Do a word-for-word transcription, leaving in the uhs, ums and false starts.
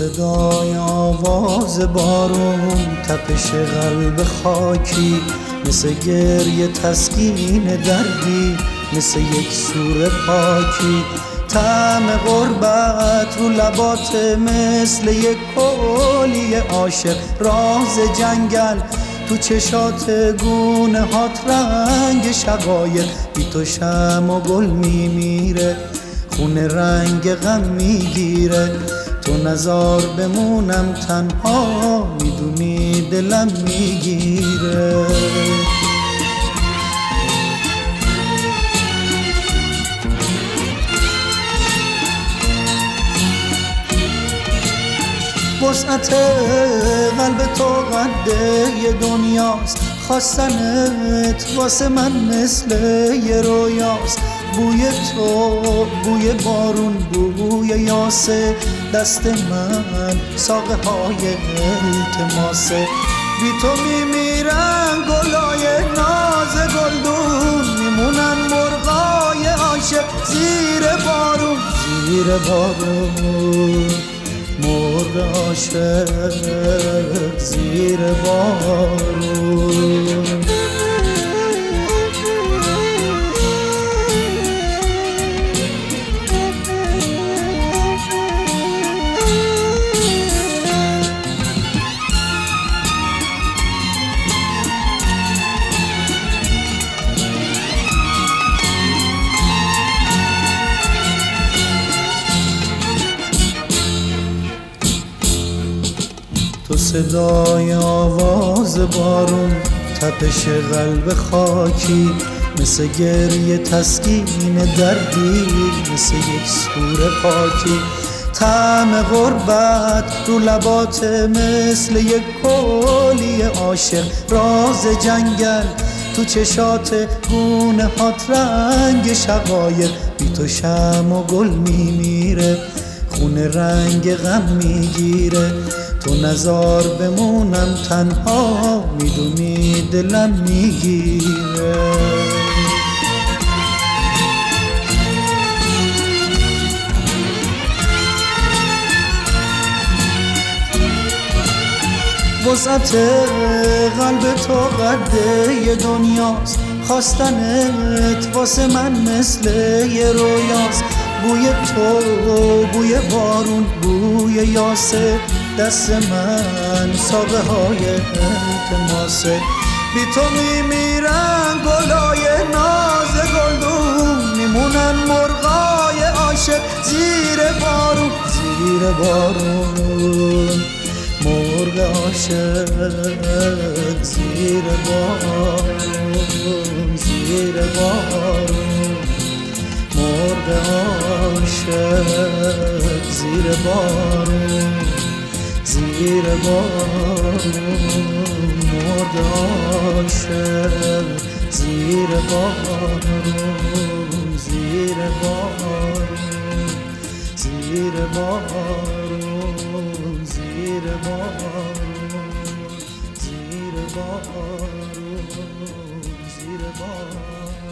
صدای آواز بارون، تپش قلب خاکی، مثل گریه تسکین دردی، مثل یک سور پاکی. طعم غربت رو لبات مثل یک کولی عاشق، راز جنگل تو چشات، گونه هات رنگ شقایق. بی تو شمع و گل میمیره، خونه رنگ غم میگیره. تو نزار بمونم تنها، میدونی دلم میگیره. وسعت قلب تو قده یه دنیاست، خواستنت واسه من مثل یه رویاست. بوی تو بوی بارون، بوی یاسه، دست من ساقه های التماسه. بی تو میمیرن گلای ناز گلدون، میمونن مرغای عاشق زیر بارون، زیر بارون. مرغ عاشق زیر بارون. تو صدای آواز بارون، تپش قلب خاکی، مثل گریه تسکین دردی، مثل یک سور پاکی. طعم غربت رو لبات مثل یک کولی عاشق، راز جنگل تو چشات، گونه هات رنگ شقایق. بی تو شمع و گل میمیره، خونه رنگ غم میگیره. تو نزار بمونم تنها، میدونی دلم میگیره. وسعت قلب تو قده یه دنیاست، خواستنت واسه من مثل یه رویاست. بوی تو بوی بارون، بوی یاسه، دست من ساقه های التماسه. بی تو میمیرن گلای ناز گلدون، میمونن مرغای عاشق زیر بارون، زیر بارون. مرغ عاشق زیر بارون، زیر بارون. مرغ عاشق زیر بارون، زیر بارون. مرغ عاشق زیر بارون، زیر بارون. زیر بارون، زیر بارون. زیر بارون، زیر بارون.